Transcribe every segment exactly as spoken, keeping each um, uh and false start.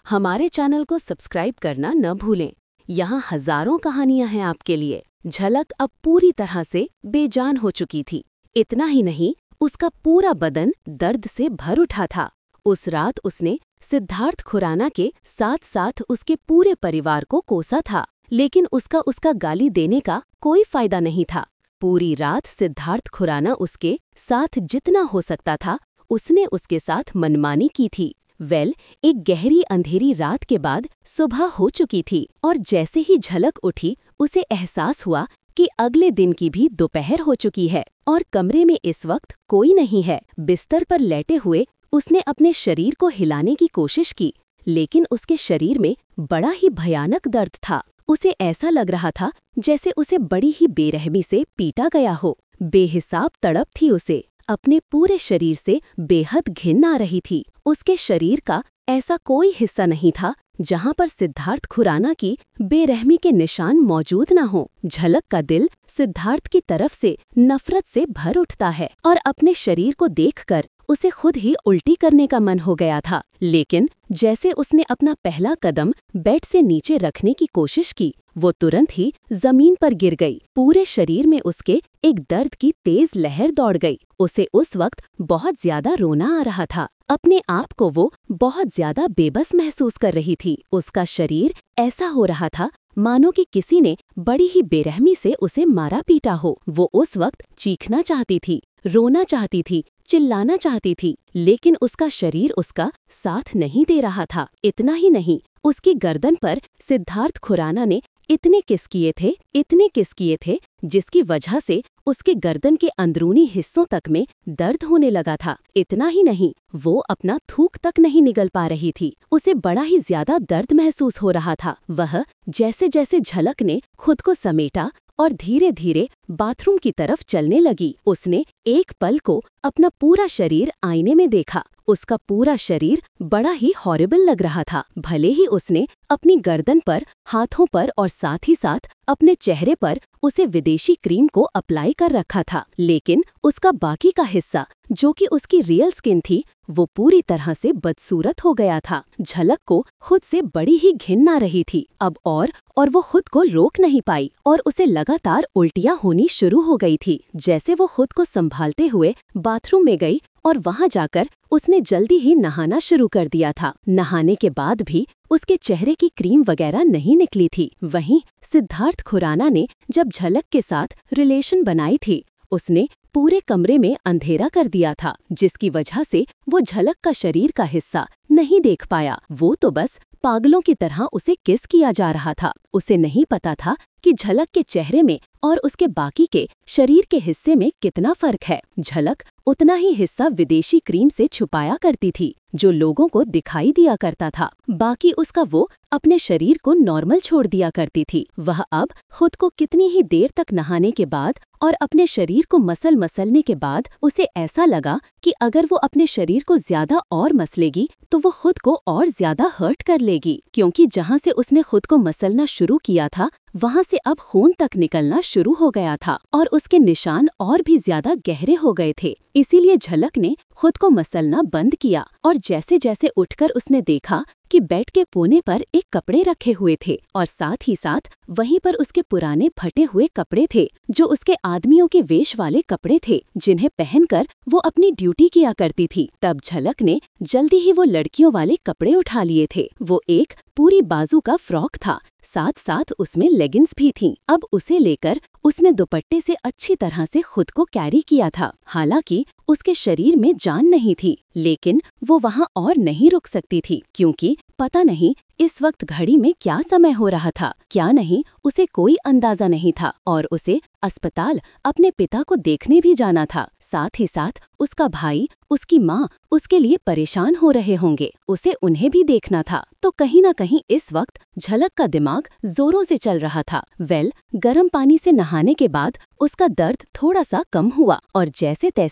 हमारे चैनल को सब्सक्राइब करना न भूलें। यहाँ हजारों कहानियां हैं आपके लिए। झलक अब पूरी तरह से बेजान हो चुकी थी। इतना ही नहीं, उसका पूरा बदन दर्द से भर उठा था। उस रात उसने सिद्धार्थ खुराना के साथ साथ उसके पूरे परिवार को कोसा था, लेकिन उसका उसका गाली देने का कोई फायदा नहीं था। पूरी रात सिद्धार्थ खुराना उसके साथ जितना हो सकता था उसने उसके साथ मनमानी की थी। वेल, एक गहरी अंधेरी रात के बाद सुबह हो चुकी थी और जैसे ही झलक उठी उसे एहसास हुआ कि अगले दिन की भी दोपहर हो चुकी है और कमरे में इस वक्त कोई नहीं है। बिस्तर पर लेटे हुए उसने अपने शरीर को हिलाने की कोशिश की, लेकिन उसके शरीर में बड़ा ही भयानक दर्द था। उसे ऐसा लग रहा था जैसे उसे बड़ी ही बेरहमी से पीटा गया हो। बेहिसाब तड़प थी उसे। अपने पूरे शरीर से बेहद घिन आ रही थी। उसके शरीर का ऐसा कोई हिस्सा नहीं था जहां पर सिद्धार्थ खुराना की बेरहमी के निशान मौजूद न हो। झलक का दिल सिद्धार्थ की तरफ से नफरत से भर उठता है और अपने शरीर को देखकर उसे खुद ही उल्टी करने का मन हो गया था। लेकिन जैसे उसने अपना पहला कदम बेड से नीचे रखने की कोशिश की, वो तुरंत ही जमीन पर गिर गई। पूरे शरीर में उसके एक दर्द की तेज लहर दौड़ गई। उसे उस वक्त बहुत ज्यादा रोना आ रहा था। अपने आप को वो बहुत ज्यादा बेबस महसूस कर रही थी। उसका शरीर ऐसा हो रहा था मानो कि किसी ने बड़ी ही बेरहमी से उसे मारा पीटा हो। वो उस वक्त चीखना चाहती थी, रोना चाहती थी, चिल्लाना चाहती थी, लेकिन उसका शरीर उसका साथ नहीं दे रहा था। इतना ही नहीं, उसकी गर्दन पर सिद्धार्थ खुराना ने इतने किस किए थे इतने किस किए थे जिसकी वजह से उसके गर्दन के अंदरूनी हिस्सों तक में दर्द होने लगा था। इतना ही नहीं, वो अपना थूक तक नहीं निगल पा रही थी। उसे बड़ा ही ज्यादा दर्द महसूस हो रहा था। वह जैसे जैसे झलक ने खुद को समेटा और धीरे धीरे बाथरूम की तरफ चलने लगी, उसने एक पल को अपना पूरा शरीर आईने में देखा। उसका पूरा शरीर बड़ा ही हॉरिबल लग रहा था। भले ही उसने अपनी गर्दन पर, हाथों पर और साथ ही साथ अपने चेहरे पर उसे विदेशी क्रीम को अप्लाई कर रखा था, लेकिन उसका बाकी का हिस्सा जो कि उसकी रियल स्किन थी वो पूरी तरह से बदसूरत हो गया था। झलक को खुद से बड़ी ही घिन आ रही थी अब और और वो खुद को रोक नहीं पाई और उसे लगातार उल्टियां होनी शुरू हो गई थी। जैसे वो खुद को संभालते हुए बाथरूम में गई और वहां जाकर उसने जल्दी ही नहाना शुरू कर दिया था। नहाने के बाद भी उसके चेहरे की क्रीम वगैरह नहीं निकली थी। वहीं सिद्धार्थ खुराना ने जब झलक के साथ रिलेशन बनाई थी, उसने पूरे कमरे में अंधेरा कर दिया था, जिसकी वजह से वो झलक का शरीर का हिस्सा नहीं देख पाया। वो तो बस पागलों की तरह उसे किस किया जा रहा था। उसे नहीं पता था कि झलक के चेहरे में और उसके बाकी के शरीर के हिस्से में कितना फर्क है। झलक उतना ही हिस्सा विदेशी क्रीम से छुपाया करती थी जो लोगों को दिखाई दिया करता था। बाकी उसका वो अपने शरीर को नॉर्मल छोड़ दिया करती थी। वह अब खुद को कितनी ही देर तक नहाने के बाद और अपने शरीर को मसल मसलने के बाद उसे ऐसा लगा कि अगर वो अपने शरीर को ज्यादा और मसलेगी तो वो खुद को और ज्यादा हर्ट कर लेगी, क्योंकि जहाँ से उसने खुद को मसलना शुरू किया था वहाँ से अब खून तक निकलना शुरू हो गया था और उसके निशान और भी ज्यादा गहरे हो गए थे। इसीलिए झलक ने खुद को मसलना बंद किया और जैसे जैसे उठकर उसने देखा कि बेड के कोने पर एक कपड़े रखे हुए थे और साथ ही साथ वहीं पर उसके पुराने फटे हुए कपड़े थे जो उसके आदमियों के वेश वाले कपड़े थे जिन्हें पहनकर वो अपनी ड्यूटी किया करती थी। तब झलक ने जल्दी ही वो लड़कियों वाले कपड़े उठा लिए थे। वो एक पूरी बाजू का फ्रॉक था, साथ साथ उसमें लेगिंग्स भी थीं। अब उसे लेकर उसने दुपट्टे से अच्छी तरह से खुद को कैरी किया था। हालांकि उसके शरीर में जान नहीं थी, लेकिन वो वहाँ और नहीं रुक सकती थी, क्योंकि पता नहीं इस वक्त घड़ी में क्या समय हो रहा था, क्या नहीं उसे कोई अंदाजा नहीं था और उसे अस्पताल अपने पिता को देखने भी जाना था। साथ ही साथ उसका भाई, उसकी माँ उसके लिए परेशान हो रहे होंगे, उसे उन्हें भी देखना था। तो कहीं ना कहीं इस वक्त झलक का दिमाग जोरों से चल रहा था। वेल, गर्म पानी से नहाने के बाद उसका दर्द थोड़ा सा कम हुआ और जैसे तैसे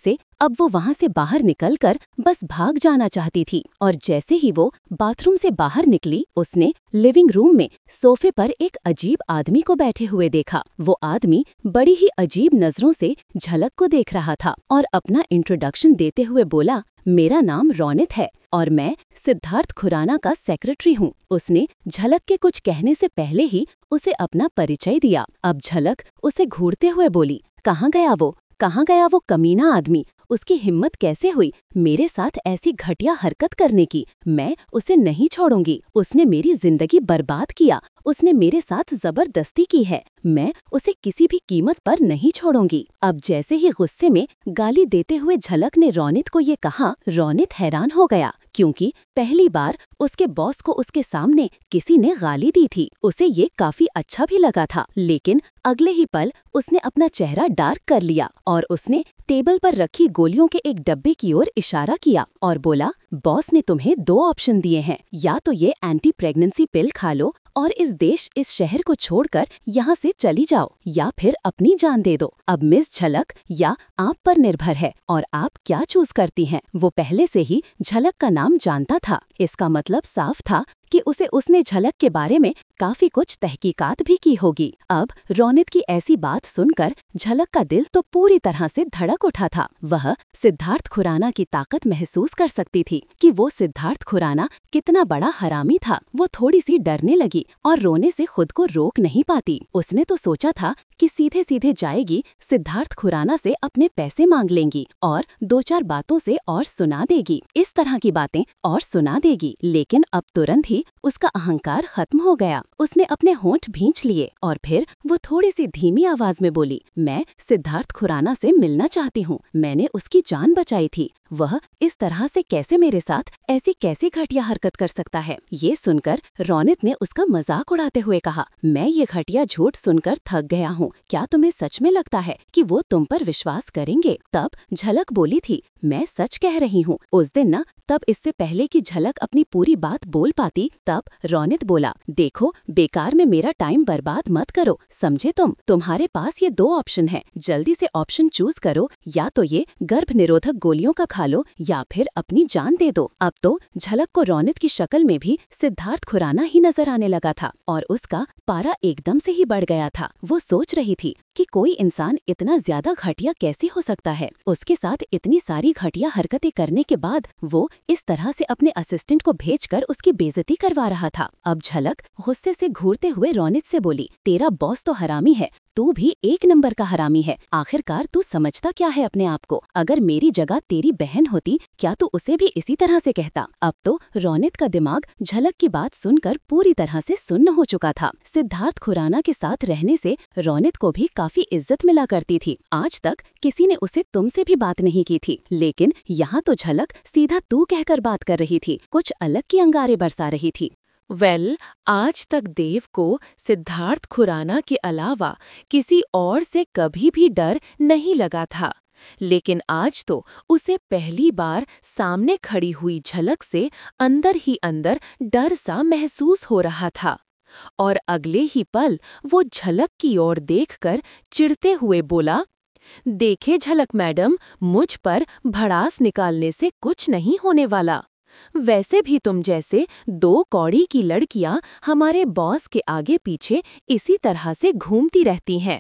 अब वो वहाँ से बाहर निकलकर बस भाग जाना चाहती थी। और जैसे ही वो बाथरूम से बाहर निकली, उसने लिविंग रूम में सोफे पर एक अजीब आदमी को बैठे हुए देखा। वो आदमी बड़ी ही अजीब नजरों से झलक को देख रहा था और अपना इंट्रोडक्शन देते हुए बोला, मेरा नाम रौनित है और मैं सिद्धार्थ खुराना का सेक्रेटरी हूँ। उसने झलक के कुछ कहने से पहले ही उसे अपना परिचय दिया। अब झलक उसे घूरते हुए बोली, कहाँ गया वो कहाँ गया वो कमीना आदमी? उसकी हिम्मत कैसे हुई मेरे साथ ऐसी घटिया हरकत करने की? मैं उसे नहीं छोड़ूंगी। उसने मेरी जिंदगी बर्बाद किया। उसने मेरे साथ जबरदस्ती की है। मैं उसे किसी भी कीमत पर नहीं छोड़ूंगी। अब जैसे ही गुस्से में गाली देते हुए झलक ने रौनित को ये कहा, रौनित हैरान हो गया क्योंकि पहली बार उसके बॉस को उसके सामने किसी ने गाली दी थी। उसे ये काफी अच्छा भी लगा था, लेकिन अगले ही पल उसने अपना चेहरा डार्क कर लिया और उसने टेबल पर रखी गोलियों के एक डब्बे की ओर इशारा किया और बोला, बॉस ने तुम्हें दो ऑप्शन दिए हैं, या तो ये एंटी प्रेगनेंसी पिल खा लो और इस देश इस शहर को छोड़कर यहाँ से चली जाओ, या फिर अपनी जान दे दो। अब मिस झलक या आप पर निर्भर है और आप क्या चूज करती हैं। वो पहले से ही झलक का नाम जानता था। इसका मतलब साफ था कि उसे उसने झलक के बारे में काफी कुछ तहकीकात भी की होगी। अब रौनित की ऐसी बात सुनकर झलक का दिल तो पूरी तरह से धड़क उठा था। वह सिद्धार्थ खुराना की ताकत महसूस कर सकती थी कि वो सिद्धार्थ खुराना कितना बड़ा हरामी था। वो थोड़ी सी डरने लगी और रोने से खुद को रोक नहीं पाती। उसने तो सोचा था कि सीधे सीधे जाएगी, सिद्धार्थ खुराना से अपने पैसे मांग लेंगी और दो चार बातों से और सुना देगी, इस तरह की बातें और सुना देगी। लेकिन अब तुरंत ही उसका अहंकार खत्म हो गया। उसने अपने होंठ भींच लिए और फिर वो थोड़ी सी धीमी आवाज में बोली, मैं सिद्धार्थ खुराना से मिलना चाहती हूँ। मैंने उसकी जान बचाई थी। वह इस तरह से कैसे मेरे साथ ऐसी कैसी घटिया हरकत कर सकता है? ये सुनकर रौनित ने उसका मजाक उड़ाते हुए कहा, मैं ये घटिया झूठ सुनकर थक गया हूँ। क्या तुम्हें सच में लगता है कि वो तुम पर विश्वास करेंगे? तब झलक बोली थी, मैं सच कह रही हूँ। उस दिन न तब इससे पहले कि झलक अपनी पूरी बात बोल पाती, तब रौनित बोला, देखो बेकार में मेरा टाइम बर्बाद मत करो, समझे तुम? तुम्हारे पास ये दो ऑप्शन है, जल्दी से ऑप्शन चूज करो, या तो ये गर्भ निरोधक गोलियों का खा लो या फिर अपनी जान दे दो। अब तो झलक को रौनित की शक्ल में भी सिद्धार्थ खुराना ही नजर आने लगा था और उसका पारा एकदम से ही बढ़ गया था। वो सोच रही थी कि कोई इंसान इतना ज्यादा घटिया कैसे हो सकता है। उसके साथ इतनी सारी घटिया हरकतें करने के बाद वो इस तरह से अपने असिस्टेंट को भेजकर उसकी बेइज्जती करवा रहा था। अब झलक गुस्से से घूरते हुए रौनित से बोली, तेरा बॉस तो हरामी है, तू भी एक नंबर का हरामी है। आखिरकार तू समझता क्या है अपने आप को? अगर मेरी जगह तेरी बहन होती, क्या तू उसे भी इसी तरह से कहता? अब तो रौनित का दिमाग झलक की बात सुनकर पूरी तरह से सुन्न हो चुका था। सिद्धार्थ खुराना के साथ रहने से रौनित को भी काफी इज्जत मिला करती थी। आज तक किसी ने उसे तुमसे भी बात नहीं की थी, लेकिन यहाँ तो झलक सीधा तू कहकर बात कर रही थी, कुछ अलग की अंगारे बरसा रही थी। वेल well, आज तक देव को सिद्धार्थ खुराना के अलावा किसी और से कभी भी डर नहीं लगा था, लेकिन आज तो उसे पहली बार सामने खड़ी हुई झलक से अंदर ही अंदर डर सा महसूस हो रहा था। और अगले ही पल वो झलक की ओर देखकर चिढ़ते हुए बोला, देखे झलक मैडम, मुझ पर भड़ास निकालने से कुछ नहीं होने वाला। वैसे भी तुम जैसे दो कौड़ी की लड़कियां हमारे बॉस के आगे पीछे इसी तरह से घूमती रहती हैं।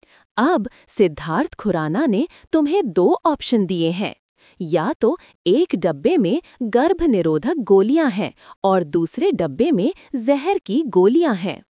अब सिद्धार्थ खुराना ने तुम्हें दो ऑप्शन दिए हैं, या तो एक डब्बे में गर्भ निरोधक गोलियां हैं और दूसरे डब्बे में जहर की गोलियां हैं।